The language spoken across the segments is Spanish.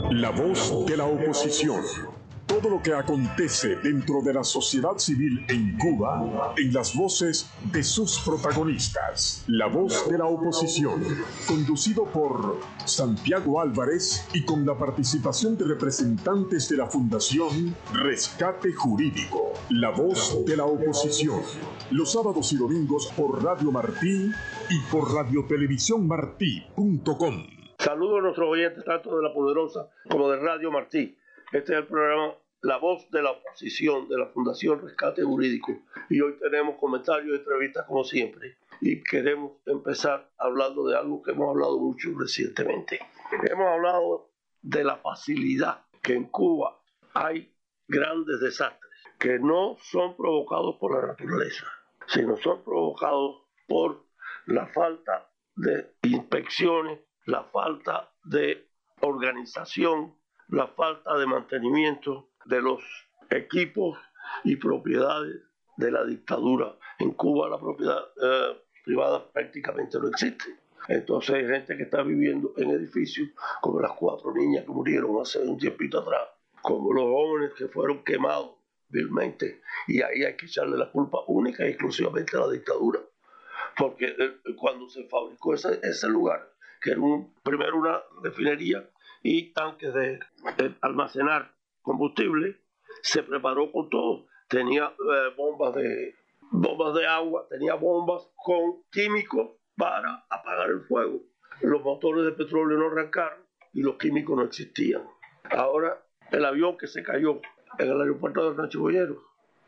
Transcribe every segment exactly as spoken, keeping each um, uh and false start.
La voz de la oposición. Todo lo que acontece dentro de la sociedad civil en Cuba, en las voces de sus protagonistas. La voz de la oposición, conducido por Santiago Álvarez y con la participación de representantes de la Fundación Rescate Jurídico. La voz de la oposición, los sábados y domingos por Radio Martí y por radiotelevisión martí punto com. Saludos a nuestros oyentes, tanto de La Poderosa como de Radio Martí. Este es el programa La Voz de la Oposición de la Fundación Rescate Jurídico. Y hoy tenemos comentarios y entrevistas como siempre. Y queremos empezar hablando de algo que hemos hablado mucho recientemente. Hemos hablado de la facilidad que en Cuba hay grandes desastres que no son provocados por la naturaleza, sino son provocados por la falta de inspecciones, la falta de organización, la falta de mantenimiento de los equipos y propiedades de la dictadura. En Cuba la propiedad eh, privada prácticamente no existe. Entonces hay gente que está viviendo en edificios, como las cuatro niñas que murieron hace un tiempito atrás, como los jóvenes que fueron quemados vilmente, y ahí hay que echarle la culpa única y exclusivamente a la dictadura, porque eh, cuando se fabricó ese, ese lugar, que era un, primero una refinería y tanques de eh, almacenar combustible, se preparó con todo. Tenía eh, bombas de bombas de agua, tenía bombas con químicos para apagar el fuego. Los motores de petróleo no arrancaron y los químicos no existían. Ahora, el avión que se cayó en el aeropuerto de Rancho Boyero,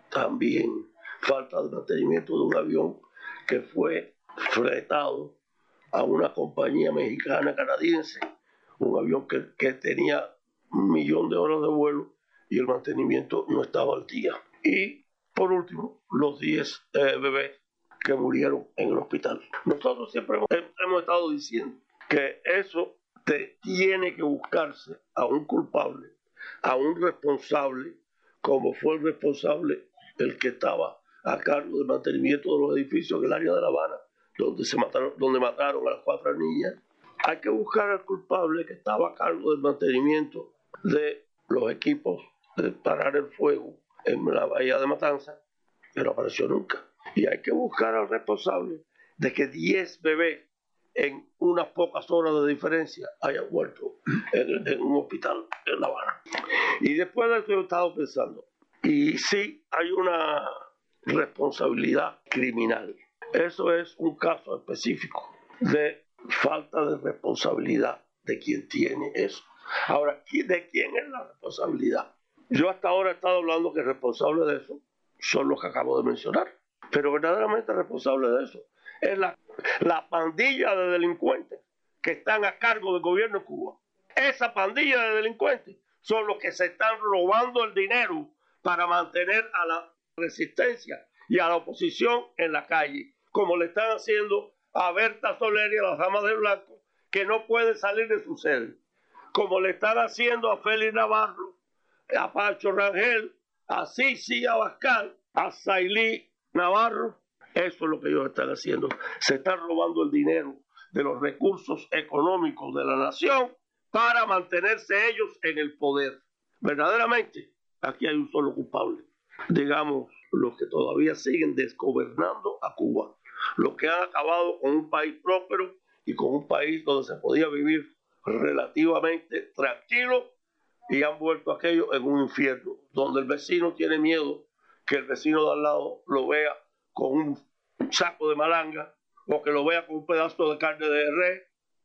también falta de mantenimiento de un avión que fue fletado a una compañía mexicana canadiense, un avión que, que tenía un millón de horas de vuelo y el mantenimiento no estaba al día. Y por último, los diez eh, bebés que murieron en el hospital. Nosotros siempre hemos, hemos estado diciendo que eso te, tiene que buscarse a un culpable, a un responsable, como fue el responsable el que estaba a cargo del mantenimiento de los edificios en el área de La Habana, donde se mataron, donde mataron a las cuatro niñas. Hay que buscar al culpable que estaba a cargo del mantenimiento de los equipos de parar el fuego en la bahía de Matanzas, que no apareció nunca. Y hay que buscar al responsable de que diez bebés en unas pocas horas de diferencia hayan muerto en, en un hospital en La Habana. Y después de eso he estado pensando, y sí hay una responsabilidad criminal. Eso es un caso específico de falta de responsabilidad de quien tiene eso. Ahora, ¿de quién es la responsabilidad? Yo hasta ahora he estado hablando que responsables de eso son los que acabo de mencionar, pero verdaderamente responsable de eso es la, la pandilla de delincuentes que están a cargo del gobierno de Cuba. Esa pandilla de delincuentes son los que se están robando el dinero para mantener a la resistencia y a la oposición en la calle, como le están haciendo a Berta Soler y a las damas de blanco, que no pueden salir de su sede, como le están haciendo a Félix Navarro, a Pacho Rangel, a Sisi Abascal, a Sailí Navarro. Eso es lo que ellos están haciendo. Se están robando el dinero de los recursos económicos de la nación para mantenerse ellos en el poder. Verdaderamente, aquí hay un solo culpable. Digamos, los que todavía siguen desgobernando a Cuba, los que han acabado con un país próspero y con un país donde se podía vivir relativamente tranquilo, y han vuelto aquello en un infierno, donde el vecino tiene miedo que el vecino de al lado lo vea con un saco de malanga o que lo vea con un pedazo de carne de res.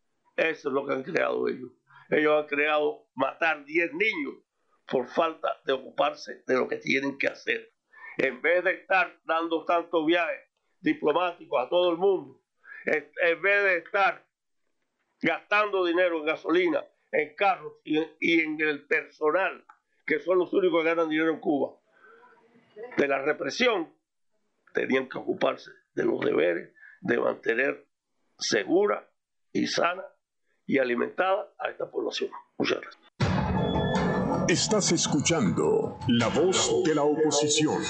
Eso es lo que han creado ellos. Ellos han creado matar diez niños por falta de ocuparse de lo que tienen que hacer. En vez de estar dando tantos viajes diplomáticos a todo el mundo, en vez de estar gastando dinero en gasolina, en carros y, y en el personal, que son los únicos que ganan dinero en Cuba, de la represión, tenían que ocuparse de los deberes de mantener segura y sana y alimentada a esta población. Muchas gracias. Estás escuchando La Voz de la Oposición.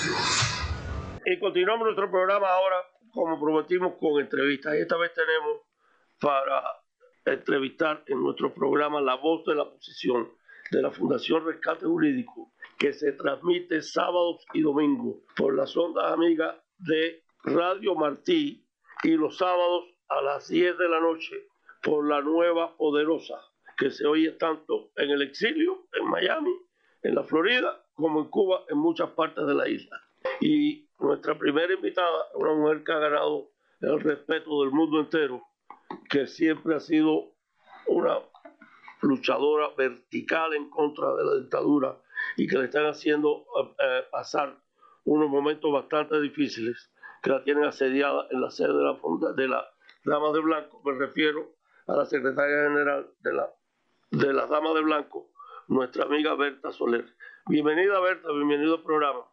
Y continuamos nuestro programa ahora, como prometimos, con entrevistas. Y esta vez tenemos para entrevistar en nuestro programa La Voz de la Oposición de la Fundación Rescate Jurídico, que se transmite sábados y domingos por las ondas amigas de Radio Martí y los sábados a las diez de la noche por la Nueva Poderosa, que se oye tanto en el exilio, en Miami, en la Florida, como en Cuba, en muchas partes de la isla. Y nuestra primera invitada, una mujer que ha ganado el respeto del mundo entero, que siempre ha sido una luchadora vertical en contra de la dictadura y que le están haciendo eh, pasar unos momentos bastante difíciles, que la tienen asediada en la sede de la, de la Dama de Blanco. Me refiero a la secretaria general de, la, de las Damas de Blanco, nuestra amiga Berta Soler. Bienvenida, Berta, bienvenido al programa.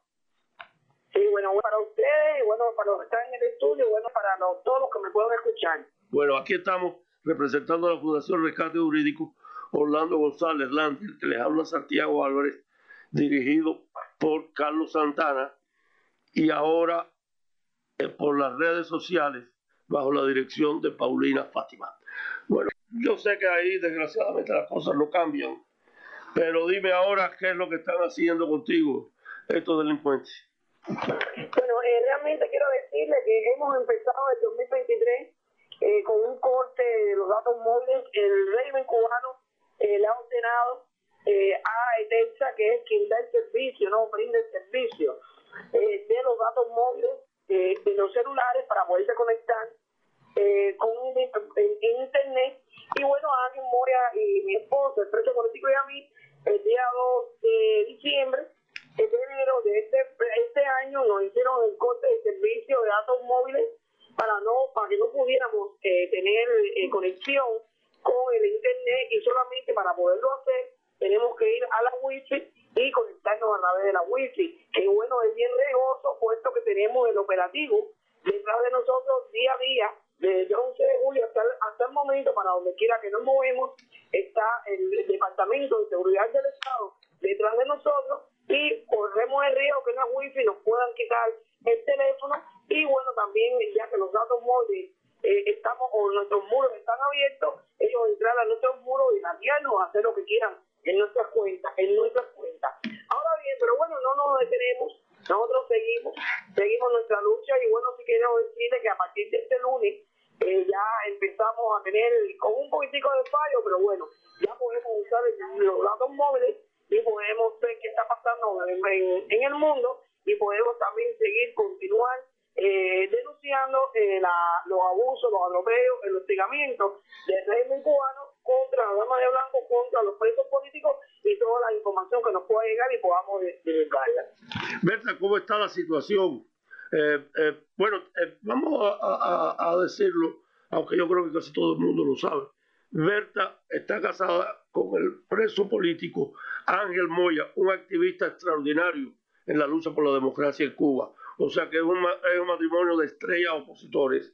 Sí, bueno, para ustedes, bueno, para los que están en el estudio, bueno, para los, todos los que me puedan escuchar. Bueno, aquí estamos representando a la Fundación Rescate Jurídico, Orlando González Landy, que les habla Santiago Álvarez, dirigido por Carlos Santana, y ahora eh, por las redes sociales, bajo la dirección de Paulina Fátima. Bueno, yo sé que ahí desgraciadamente las cosas no cambian, pero dime ahora qué es lo que están haciendo contigo estos delincuentes. Bueno, eh, realmente quiero decirle que hemos empezado el dos mil veintitrés eh, con un corte de los datos móviles. El régimen cubano eh, le ha ordenado eh, a ETELSA, que es quien da el servicio, no brinda el servicio eh, de los datos móviles eh, de los celulares para poderse conectar eh, con en, en internet. Y bueno, a Ángel Moya y mi esposo, el preso político, y a mí, el día dos de diciembre de enero de este, este año nos hicieron el corte de servicio de datos móviles para no para que no pudiéramos eh, tener eh, conexión con el internet, y solamente para poderlo hacer tenemos que ir a la wifi y conectarnos a través de la wifi, que bueno, es bien riesgoso puesto que tenemos el operativo detrás de nosotros día a día, desde el once de julio hasta el, hasta el momento. Para donde quiera que nos movemos está el, el Departamento de Seguridad del Estado detrás de nosotros, y corremos el riesgo que en la wifi nos puedan quitar el teléfono. Y bueno, también ya que los datos móviles eh, estamos, o nuestros muros están abiertos, ellos entrar a nuestros muros y hackearnos, hacer lo que quieran en nuestras cuentas, en nuestras cuentas. Ahora bien, pero bueno, no nos detenemos, nosotros seguimos, seguimos nuestra lucha. Y bueno, sí quiero decirles que a partir de este lunes eh, ya empezamos a tener, con un poquitico de fallo, pero bueno, ya podemos usar el, los datos móviles y podemos ver qué está pasando en, en, en el mundo, y podemos también seguir, continuar eh, denunciando eh, la, los abusos, los atropellos, el hostigamiento del régimen cubano contra la Dama de Blanco, contra los presos políticos, y toda la información que nos pueda llegar y podamos divulgarla. Berta, ¿cómo está la situación? Eh, eh, bueno, eh, vamos a, a, a decirlo, aunque yo creo que casi todo el mundo lo sabe. Berta está casada con el preso político Ángel Moya, un activista extraordinario en la lucha por la democracia en Cuba. O sea que es un, es un matrimonio de estrellas opositores.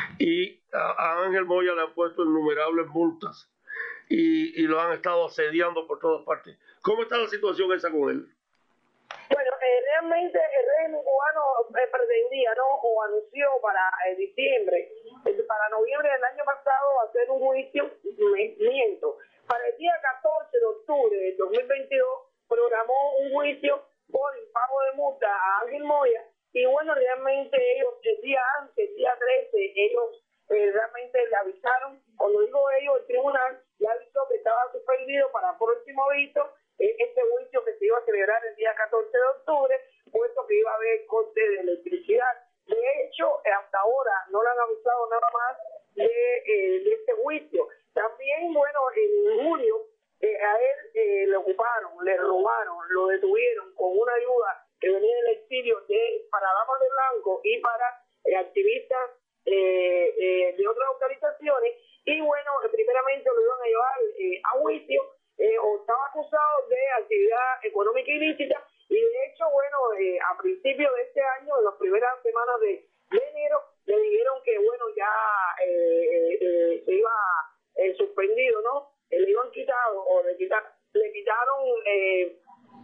Y a, a Ángel Moya le han puesto innumerables multas y, y lo han estado asediando por todas partes. ¿Cómo está la situación esa con él? Bueno, eh, realmente el régimen cubano eh, pretendía, ¿no?, o anunció para eh, diciembre, eh, para noviembre del año pasado, hacer un juicio, me, miento, para el día catorce de octubre del dos mil veintidós programó un juicio por impago de multa a Ángel Moya. Y bueno, realmente ellos, el día antes, el día trece, ellos eh, realmente le avisaron, cuando digo ellos, el tribunal le avisó que estaba suspendido para próximo aviso eh, este juicio que se iba a celebrar el día catorce de octubre, puesto que iba a haber corte de electricidad. De hecho, hasta ahora no le han avisado nada más de, eh, de este juicio. También, bueno, en julio eh, a él eh, le ocuparon, le robaron, lo detuvieron con una ayuda que venía del exilio de, para Damas de Blanco y para eh, activistas eh, eh, de otras organizaciones. Y bueno, eh, primeramente lo iban a llevar eh, a juicio, eh, o estaba acusado de actividad económica ilícita. Y de hecho, bueno, eh, a principios de este año, en las primeras semanas de, de enero, le dijeron que, bueno, ya eh, eh, se iba eh, suspendido, ¿no? Eh, le iban quitado, o le, quitar, le quitaron eh,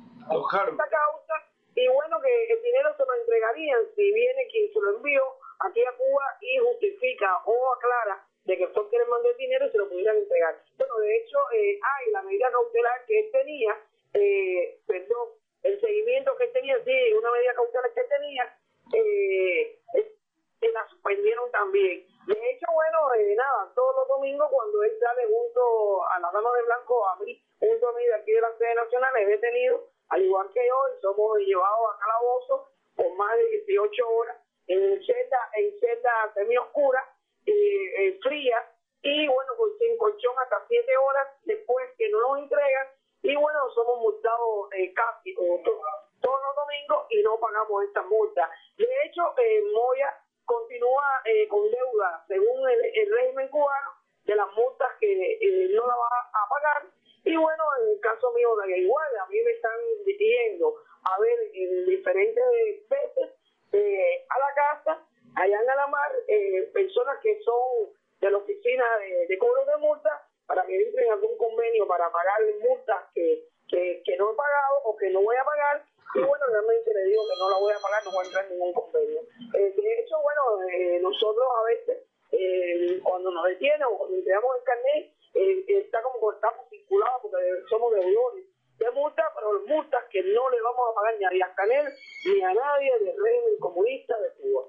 esta causa. Y bueno, que el dinero se lo entregarían si viene quien se lo envió aquí a Cuba y justifica o aclara de que son quienes mandó el dinero y se lo pudieran entregar. Bueno, de hecho, eh, hay la medida cautelar que él tenía, hemos llevado a calabozo por más de dieciocho horas en celda, en celda semi-oscura, eh, eh, fría, y bueno, pues sin colchón hasta siete horas después que no nos entregan, y bueno, somos multados eh, casi todos, todos los domingos y no pagamos esta multa. De hecho, eh, Moya continúa eh, con deuda, según el, el régimen cubano, de las multas que eh, no la va a pagar. Y bueno, en el caso mío, de igual, a mí me están yendo a ver en diferentes veces eh, a la casa, allá en Alamar, eh, personas que son de la oficina de, de cobro de multas, para que entren algún convenio para pagar multas que, que, que no he pagado o que no voy a pagar. Y bueno, realmente le digo que no la voy a pagar, no voy a entrar en ningún convenio. Eh, de hecho, bueno, eh, nosotros a veces, eh, cuando nos detienen o cuando entregamos el carnet, eh, está como que estamos vinculados porque somos deudores de multas, pero multas que no le vamos a pagar ni a Díaz Canel ni a nadie del régimen comunista de Cuba.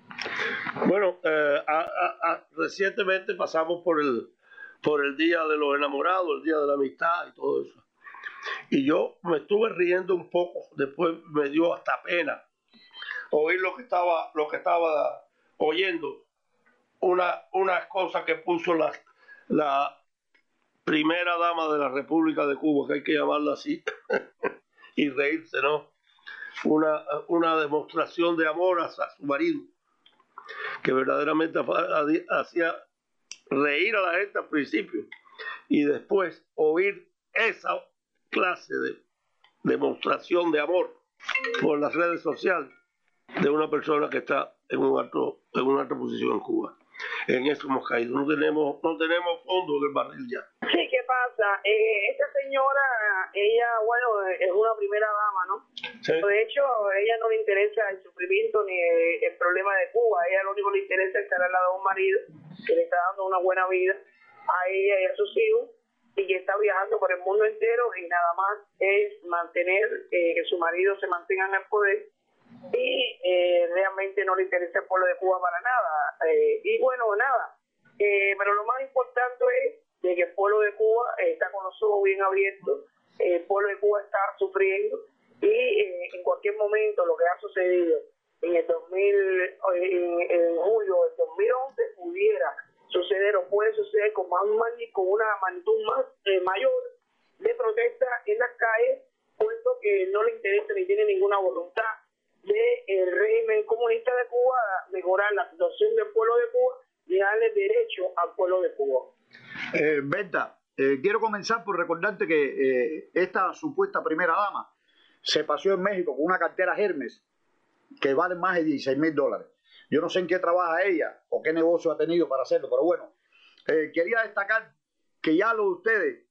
Bueno, eh, a, a, a, recientemente pasamos por el por el Día de los Enamorados, el Día de la Amistad y todo eso. Y yo me estuve riendo un poco, después me dio hasta pena oír lo que estaba, lo que estaba oyendo, una, unas cosas que puso la, la primera dama de la República de Cuba, que hay que llamarla así, y reírse, ¿no? Una, una demostración de amor a, a su marido, que verdaderamente hacía reír a la gente al principio, y después oír esa clase de demostración de amor por las redes sociales de una persona que está en un alto, en una alta posición en Cuba. En eso hemos caído, no tenemos, no tenemos fondo en el barril ya. Sí, ¿qué pasa? Eh, esta señora, ella, bueno, es una primera dama, ¿no? Sí. De hecho, a ella no le interesa el sufrimiento ni el, el problema de Cuba. A ella lo único que le interesa es estar al lado de un marido que le está dando una buena vida a ella y a sus hijos, y que está viajando por el mundo entero, y nada más es mantener eh, que su marido se mantenga en el poder, y eh, realmente no le interesa el pueblo de Cuba para nada. Eh, y bueno, nada, eh, pero lo más importante es de que el pueblo de Cuba eh, está con los ojos bien abiertos, eh, el pueblo de Cuba está sufriendo, y eh, en cualquier momento lo que ha sucedido en el dos mil, en, en julio del dos mil once pudiera suceder o puede suceder con más con una magnitud más eh, mayor de protesta en las calles, puesto que no le interesa ni tiene ninguna voluntad del régimen comunista de Cuba mejorar la situación del pueblo de Cuba y darle derecho al pueblo de Cuba. Eh, Berta, eh, quiero comenzar por recordarte que eh, esta supuesta primera dama se paseó en México con una cartera Hermes que vale más de dieciséis mil dólares. Yo no sé en qué trabaja ella o qué negocio ha tenido para hacerlo, pero bueno, eh, quería destacar que ya lo de ustedes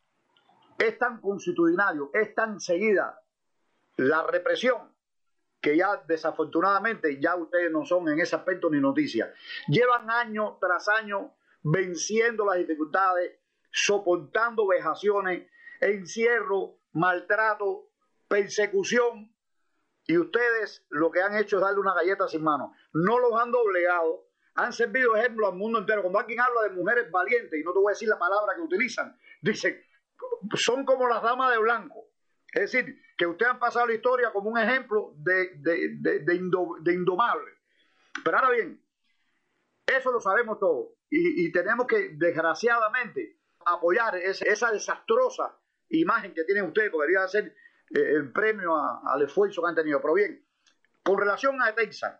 es tan constitucionario, es tan seguida la represión, que ya desafortunadamente ya ustedes no son en ese aspecto ni noticias. Llevan año tras año venciendo las dificultades, soportando vejaciones, encierro, maltrato, persecución. Y ustedes lo que han hecho es darle una galleta sin mano. No los han doblegado, han servido ejemplo al mundo entero. Cuando alguien habla de mujeres valientes, y no te voy a decir la palabra que utilizan, dicen, son como las damas de blanco. Es decir, que ustedes han pasado la historia como un ejemplo de, de, de, de, indo, de indomable. Pero ahora bien, eso lo sabemos todos. Y, y tenemos que, desgraciadamente, apoyar ese, esa desastrosa imagen que tienen ustedes, porque debería ser eh, el premio a, al esfuerzo que han tenido. Pero bien, con relación a Texas,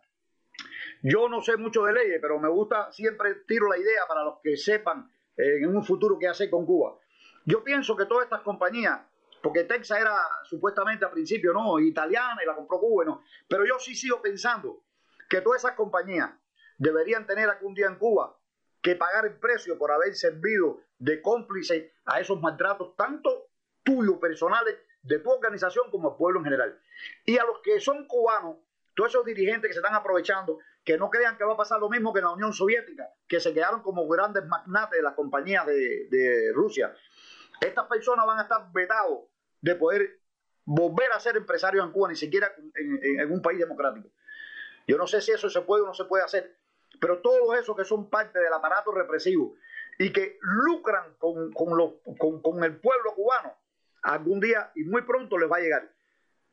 yo no sé mucho de leyes, pero me gusta, siempre tiro la idea para los que sepan eh, en un futuro qué hacer con Cuba. Yo pienso que todas estas compañías, porque Texas era supuestamente al principio no italiana y la compró Cuba, no, pero yo sí sigo pensando que todas esas compañías deberían tener algún día en Cuba que pagar el precio por haber servido de cómplice a esos maltratos, tanto tuyos personales, de tu organización, como al pueblo en general. Y a los que son cubanos, todos esos dirigentes que se están aprovechando, que no crean que va a pasar lo mismo que en la Unión Soviética, que se quedaron como grandes magnates de las compañías de, de Rusia. Estas personas van a estar vetados de poder volver a ser empresarios en Cuba, ni siquiera en, en, en un país democrático. Yo no sé si eso se puede o no se puede hacer, pero todos esos que son parte del aparato represivo y que lucran con, con, los, con, con el pueblo cubano, algún día y muy pronto les va a llegar.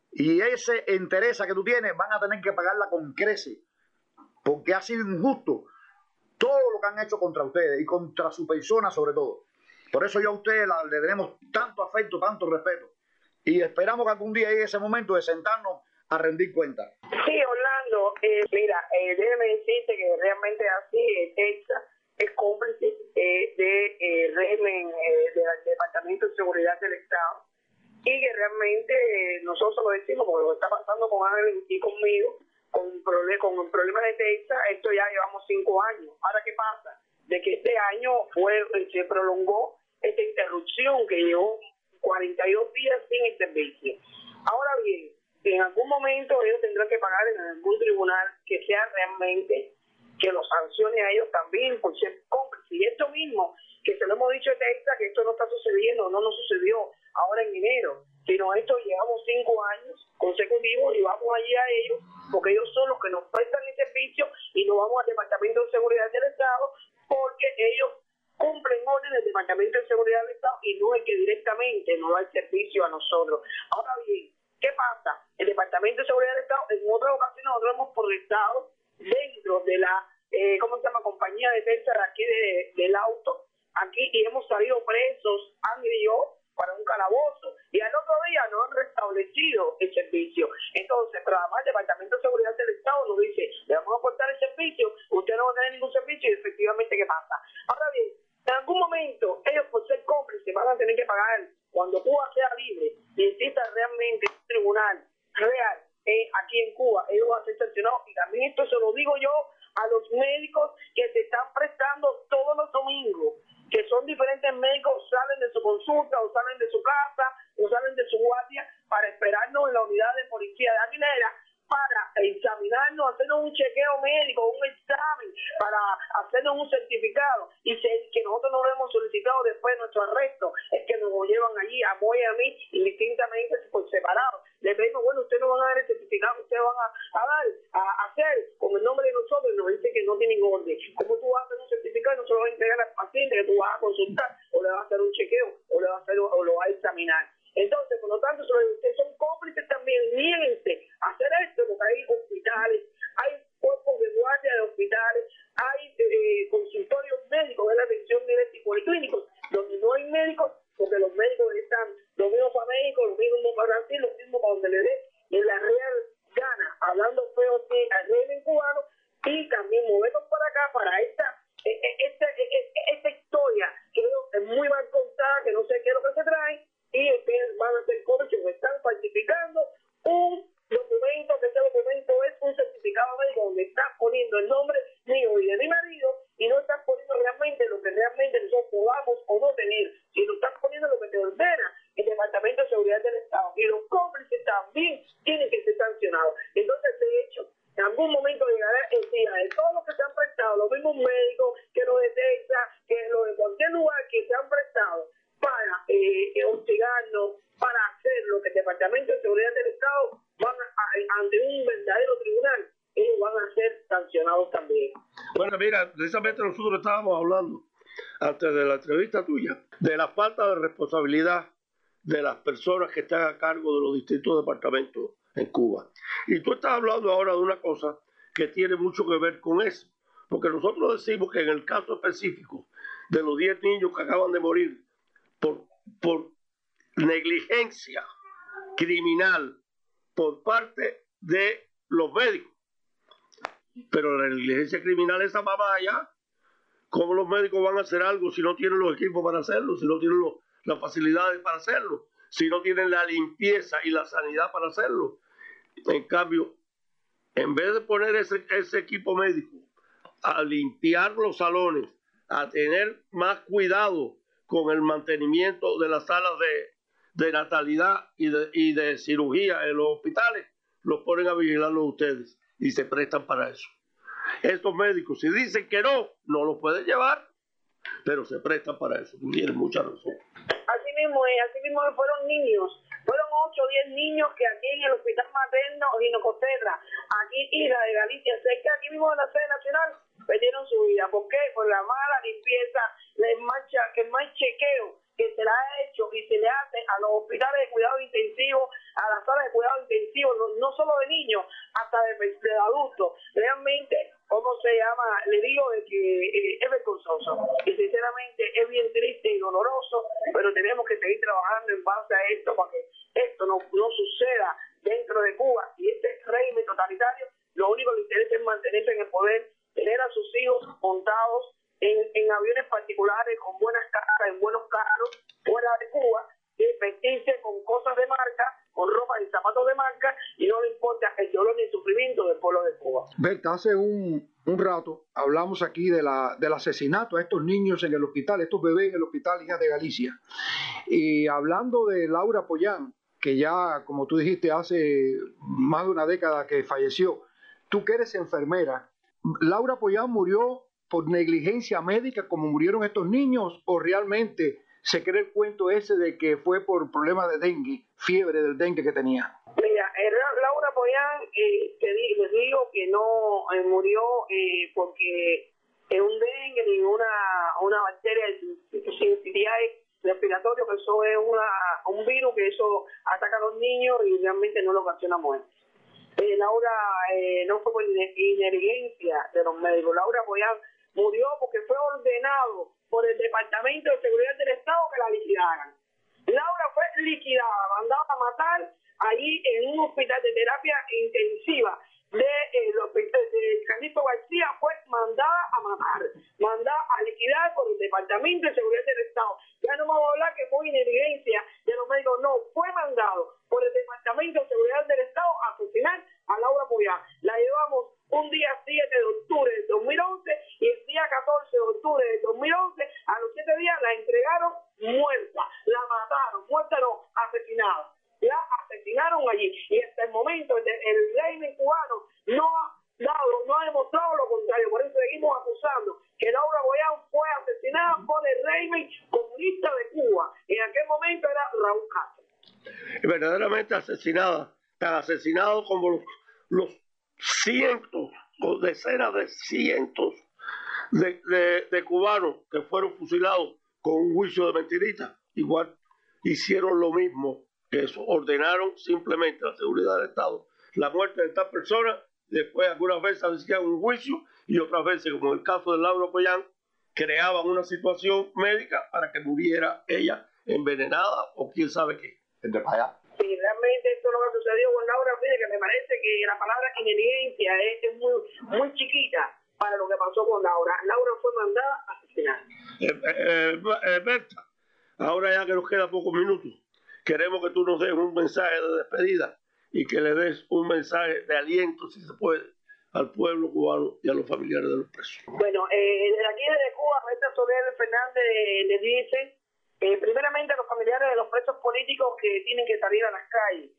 Y esa entereza que tú tienes van a tener que pagarla con creces, porque ha sido injusto todo lo que han hecho contra ustedes y contra su persona sobre todo. Por eso yo a ustedes la, le tenemos tanto afecto, tanto respeto. Y esperamos que algún día llegue ese momento de sentarnos a rendir cuentas. Sí, Orlando, eh, mira, eh, déjeme decirte que realmente así, eh, Texas es cómplice eh, del eh, régimen eh, del Departamento de Seguridad del Estado, y que realmente eh, nosotros lo decimos porque lo está pasando con Ángel y conmigo, con un, problema, con un problema de Texas. Esto ya llevamos cinco años. Ahora, ¿qué pasa? De que este año fue se prolongó esta interrupción que llevó cuarenta y dos días sin el servicio. Ahora bien, en algún momento ellos tendrán que pagar en algún tribunal que sea realmente, que los sancione a ellos también por ser cómplices. Y esto mismo, que se lo hemos dicho a Texas, que esto no está sucediendo, no nos sucedió ahora en enero, sino esto llevamos cinco años consecutivos y vamos allí a ellos, porque ellos son los que nos prestan el servicio, y no vamos al Departamento de Seguridad del Estado, porque ellos cumplen órdenes del Departamento de Seguridad del Estado y no el que directamente nos da el servicio a nosotros. Ahora bien, ¿qué pasa? El Departamento de Seguridad del Estado, en otras ocasiones nosotros hemos protestado dentro de la, eh, ¿cómo se llama?, compañía de defensa de aquí de, del auto, aquí, y hemos salido presos, Ángel y yo, para un calabozo, y al otro día no han restablecido el servicio. Entonces, pero además el Departamento de Seguridad del Estado nos dice, le vamos a cortar el servicio, usted no va a tener ningún servicio, y efectivamente, ¿qué pasa? Ahora bien, en algún momento, ellos por ser cómplices van a tener que pagar, cuando Cuba sea libre y exista realmente un tribunal real eh, aquí en Cuba, ellos van a ser sancionados. Y también esto se lo digo yo a los médicos que se están prestando todos los domingos, que son diferentes médicos, salen de su consulta o salen de su casa o salen de su guardia para esperarnos en la unidad de policía de Aguilera para examinarnos, hacernos un chequeo médico, un examen, para hacernos un certificado, y se, que nosotros no lo hemos solicitado después de nuestro arresto, es que nos lo llevan allí a Moy y a mí indistintamente por separado. Le pedimos, bueno, ustedes no van a dar el certificado, ustedes van a, a dar, a hacer con el nombre de nosotros, y nos dicen que no tienen orden. ¿Cómo tú vas a hacer un certificado y no se lo vas a entregar al paciente que tú vas a consultar, o le vas a hacer un chequeo, o le vas a hacer, o lo vas a examinar? Entonces, por lo tanto, ustedes son cómplices también, niéguense a hacer esto, porque hay hospitales, hay cuerpos de guardia de hospitales, hay eh, consultorios médicos de la atención directa y policlínicos, donde no hay médicos, porque los médicos están lo mismo para México, lo mismo para Brasil, lo mismo para donde le dé en la real gana, hablando feo de al régimen cubano, y también movernos para acá, para esta, esta, esta, esta historia que es muy mal contada, que no sé qué es lo que se trae, y ustedes van a ser cómplices, están falsificando un documento, que ese documento es un certificado médico donde están poniendo el nombre mío y de mi marido, y no están poniendo realmente lo que realmente nosotros podamos o no tener, sino están poniendo lo que te ordena el Departamento de Seguridad del Estado, y los cómplices también tienen que ser sancionados. Entonces, de hecho, en algún momento llegará el día de todos los que se han prestado, los mismos médicos, que los de Texas, que los de cualquier lugar que se han prestado para eh, hostigarnos, para hacer lo que el Departamento de Seguridad del Estado van a, a, ante un verdadero tribunal, ellos van a ser sancionados también. Bueno, mira, precisamente nosotros estábamos hablando antes de la entrevista tuya de la falta de responsabilidad de las personas que están a cargo de los distintos departamentos en Cuba. Y tú estás hablando ahora de una cosa que tiene mucho que ver con eso, porque nosotros decimos que en el caso específico de los diez niños que acaban de morir por, por negligencia criminal por parte de los médicos, pero la negligencia criminal esa va más allá. ¿Cómo los médicos van a hacer algo si no tienen los equipos para hacerlo, si no tienen los, las facilidades para hacerlo, si no tienen la limpieza y la sanidad para hacerlo? En cambio, en vez de poner ese, ese equipo médico a limpiar los salones, a tener más cuidado con el mantenimiento de las salas de, de natalidad y de, y de cirugía en los hospitales, los ponen a vigilarlos ustedes y se prestan para eso. Estos médicos, si dicen que no, no los pueden llevar, pero se prestan para eso. Tú tienes mucha razón. Así mismo es, así mismo fueron niños, fueron ocho o diez niños que aquí en el Hospital Materno Ginocostera, aquí Isla de Galicia, cerca aquí mismo de la sede nacional, perdieron su vida. ¿Por qué? Por la mala limpieza, el mal, que el mal chequeo que se le ha hecho y se le hace a los hospitales de cuidado intensivo, a las salas de cuidado intensivo, no, no solo de niños, hasta de, de adultos. Realmente, ¿cómo se llama? Le digo de que eh, es vergonzoso y sinceramente es bien triste y doloroso, pero tenemos que seguir trabajando en base a esto para que esto no, no suceda dentro de Cuba. Y este régimen totalitario, lo único que le interesa es mantenerse en el poder, tener a sus hijos montados en, en aviones particulares, con buenas casas, en buenos carros, fuera de Cuba, y vestirse con cosas de marca, con ropa y zapatos de marca, y no le importa el dolor ni el sufrimiento del pueblo de Cuba. Berta, hace un, un rato hablamos aquí de la, del asesinato a estos niños en el hospital, estos bebés en el hospital Hijas de Galicia. Y hablando de Laura Pollán, que ya, como tú dijiste, hace más de una década que falleció, tú que eres enfermera, ¿Laura Pollán murió por negligencia médica como murieron estos niños o realmente se cree el cuento ese de que fue por problemas de dengue, fiebre del dengue que tenía? Mira, eh, Laura Pollán, eh, te di, les digo que no eh, murió eh, porque es un dengue ni una, una bacteria sincitiae respiratorio, que eso es una, un virus que eso ataca a los niños y realmente no le ocasiona muerte. Eh, Laura eh, no fue por negligencia de los médicos. Laura Pollán murió porque fue ordenado por el Departamento de Seguridad del Estado que la liquidaran. Laura fue liquidada, mandada a matar allí en un hospital de terapia intensiva de eh, los de Carlito García, fue mandada a matar, mandada a liquidar por el Departamento de Seguridad del Estado. Ya no me voy a hablar que fue negligencia de los médicos, no, fue mandado por el Departamento de Seguridad del Estado a asesinar a Laura Pollán. La llevamos un día siete de octubre del dos mil once y el día catorce de octubre del dos mil once, a los siete días la entregaron muerta, la mataron, muerta no, asesinada. La asesinaron allí y hasta el momento el, el régimen cubano no ha dado, no ha demostrado lo contrario. Por eso seguimos acusando que Laura Pollán fue asesinada por el régimen comunista de Cuba. En aquel momento era Raúl Castro. Verdaderamente asesinada, tan asesinado como los, los cientos o decenas de cientos de, de, de cubanos que fueron fusilados con un juicio de mentirita. Igual hicieron lo mismo, que eso, ordenaron simplemente la seguridad del Estado la muerte de estas personas. Después algunas veces hacían un juicio y otras veces, como en el caso de Laura Pollán, creaban una situación médica para que muriera ella envenenada o quién sabe qué. Entre para allá. Sí, realmente esto es lo que sucedió con Laura, que me parece que la palabra inteligencia es, es muy, muy chiquita para lo que pasó con Laura. Laura fue mandada a asesinar. Eh, eh, eh, Berta, ahora ya que nos quedan pocos minutos, queremos que tú nos des un mensaje de despedida y que le des un mensaje de aliento, si se puede, al pueblo cubano y a los familiares de los presos. Bueno, eh, desde aquí desde Cuba, Berta Soler Fernández eh, le dice, eh, primeramente a los familiares de los presos políticos que tienen que salir a las calles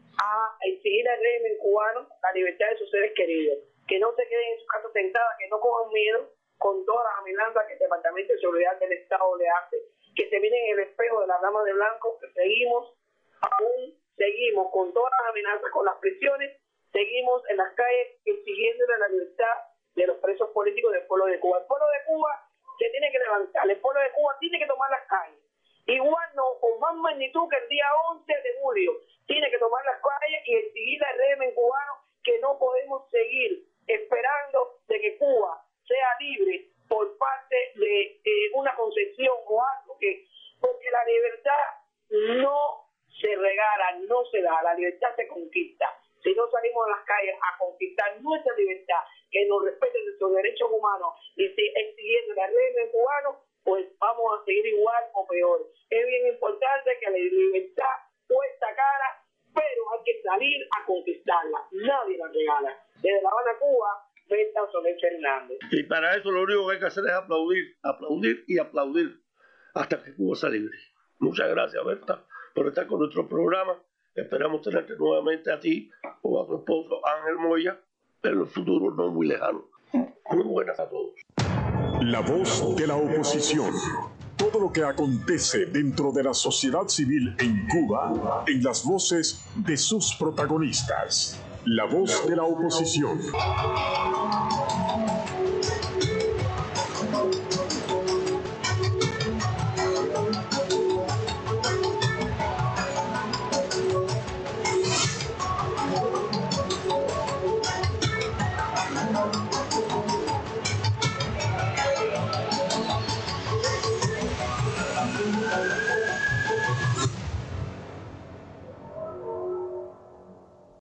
a exigir al régimen cubano la libertad de sus seres queridos, que no se queden en sus casas sentadas, que no cojan miedo con todas las amenazas que el Departamento de Seguridad del Estado le hace, que se miren en el espejo de la dama de blanco, que seguimos, aún seguimos con todas las amenazas, con las prisiones, seguimos en las calles exigiéndole la libertad de los presos políticos del pueblo de Cuba. El pueblo de Cuba se tiene que levantar, el pueblo de Cuba tiene que tomar las calles. Igual no, con más magnitud que el día once de julio, tiene que tomar las calles y exigir al régimen cubano que no podemos seguir esperando de que Cuba sea libre por parte de eh, una concesión o algo que, porque la libertad no se regala, no se da, la libertad se conquista. Si no salimos a las calles a conquistar nuestra libertad, que nos respeten nuestros derechos humanos y si, exigiendo al régimen cubano, pues vamos a seguir igual o peor. Es bien importante que la libertad cuesta cara, pero hay que salir a conquistarla. Nadie la regala. Desde La Habana, Cuba, Berta Soler Fernández. Y para eso lo único que hay que hacer es aplaudir, aplaudir y aplaudir hasta que Cuba sea libre. Muchas gracias, Berta, por estar con nuestro programa. Esperamos tenerte nuevamente a ti o a tu esposo Ángel Moya en los futuros no muy lejanos. Muy buenas a todos. La voz de la oposición. Todo lo que acontece dentro de la sociedad civil en Cuba, en las voces de sus protagonistas. La voz de la oposición.